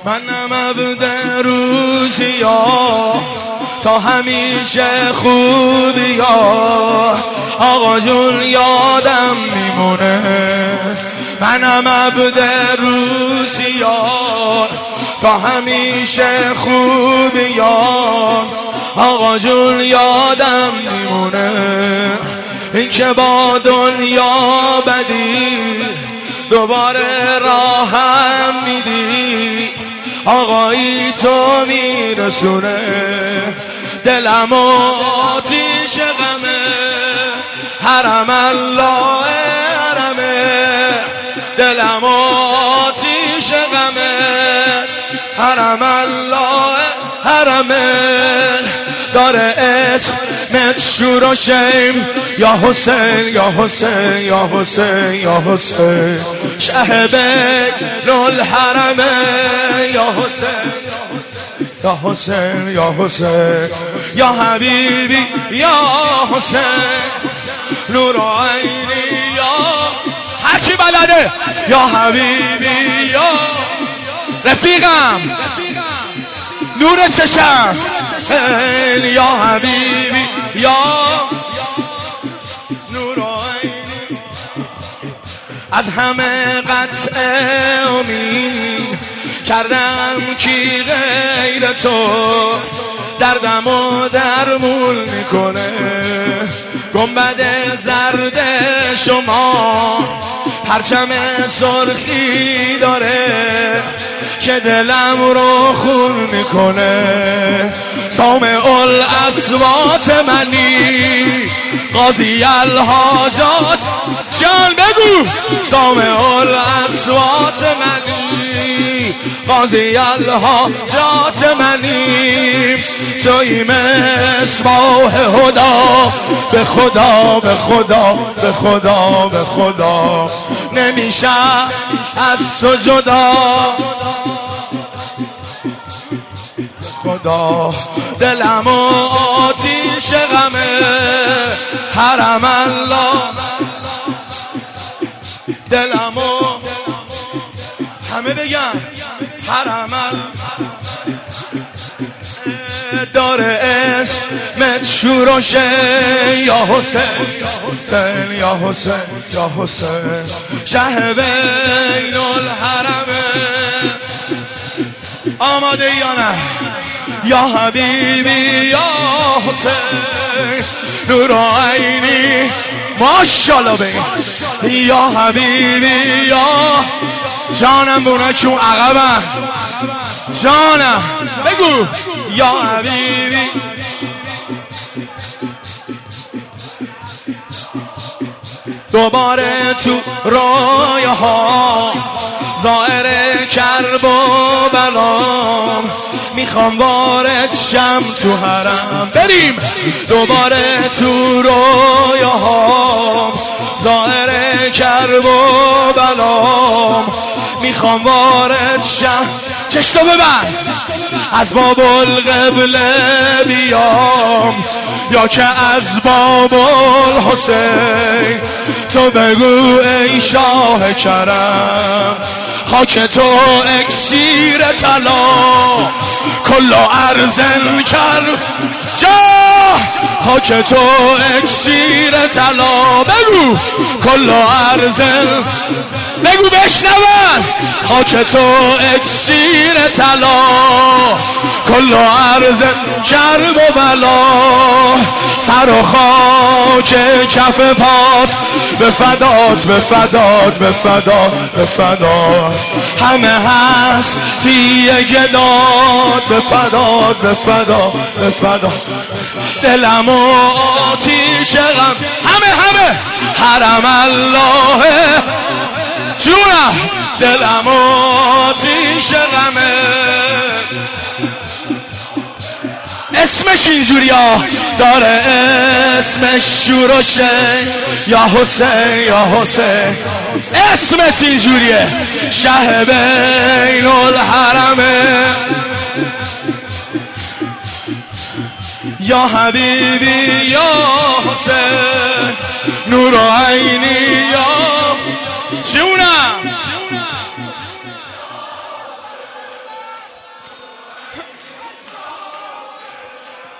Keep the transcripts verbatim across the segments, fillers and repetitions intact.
منم عبد روزیا تا همیشه خوبیا آقا جون یادم میمونه. منم عبد روزیا تا همیشه خوبیا آقا جون یادم میمونه. این که با دنیا بدی دوباره راهم میدی آقایی تو میرسونه. دلم و آتیش غمه حرم الله حرمه. دلم و آتیش غمه حرم الله حرمه. داره اسمت شور و شیم یا حسین یا حسین یا حسین یا حسین. شه بین الحرمه یا حسین یا حسین یا حسین یا حبیبی یا حسین. نور عینی یا هرچی بلده یا حبیبی یا رفیقم نور چشم یا حبیبی یا نور عینی. از همه قطع امید کردم کی غیر تو دردم و درمون میکنه. گنبد زرد شما پرچم سرخی داره که دلم رو خون میکنه. سامع الاصوات منی قاضی الحاجات جان بگو. سامع الاصوات منی قاضی الحاجات منی. توی مصباح هدا به خدا به خدا به خدا به خدا نمیشه از سجدا خدا. دلم و آتیش غمه حرم الله. دلم و همه بگن حرم الله. داره اسمت شور و شی یا حسین یا حسین یا حسین. شه بین الحرمه. آماده یا نه یا حبیبی یا حسین. نور عینی ماشاءالله بگی یا حبیبی یا جانم بونه چون عقبم جانم بگو یا حبیبی. دوباره تو رویاها ظاهر کرب و بلام میخوام وارد شم تو حرم. بریم دوباره تو رویاها ظاهر کرب و بلام میخوام وارد شم. چشتو ببر از باب القبله بیام یا که از باب الحسین. تو بگو ای شاه کرم خاک تو اکسیر طلا کل ارزن کرد جا. خاک تو اکسیر طلا بگو کل ارزن بگو بشنون. خاک تو اکسیر طلا کل ارزن کرب و بلا. سر و خاک کف پات به فدات به فدات به فدا به فدا. همه هستی گداد به فدات به فدا به فدا. دلم و آتیش غم همه همه حرم الله جونم. دلم و آتیش غمه اسمش اینجوری ها داره اسمش شور و شی یا حسین یا حسین. اسمت اینجوریه شه بین الحرمه یا حبیبی یا حسین. نور عینی یا جونم.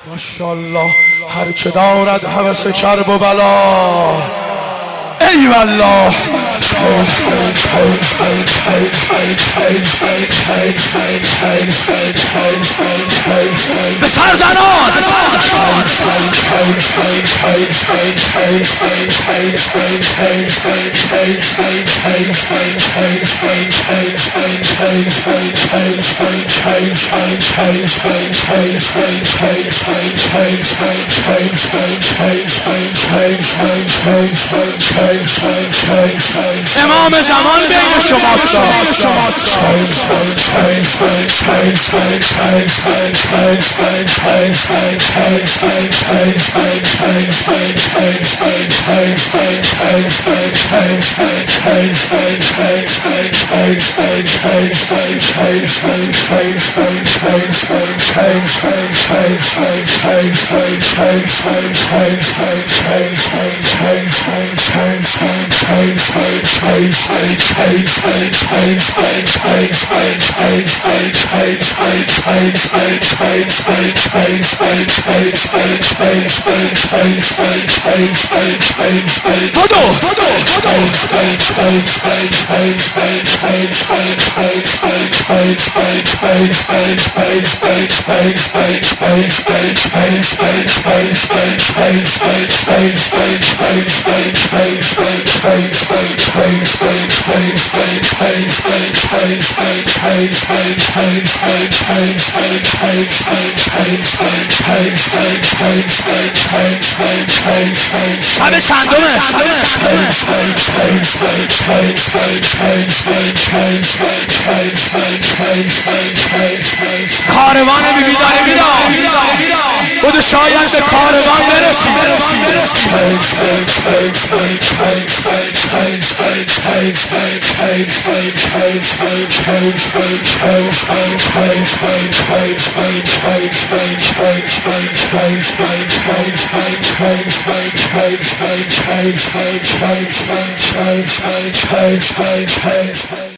ماشاءالله هر که دارد هوس کرب و بلا ای والله به سر زنان امام زمان بین شماست شب چندمه کاروان بی بی داره میرا بود شاید به کاروان برسی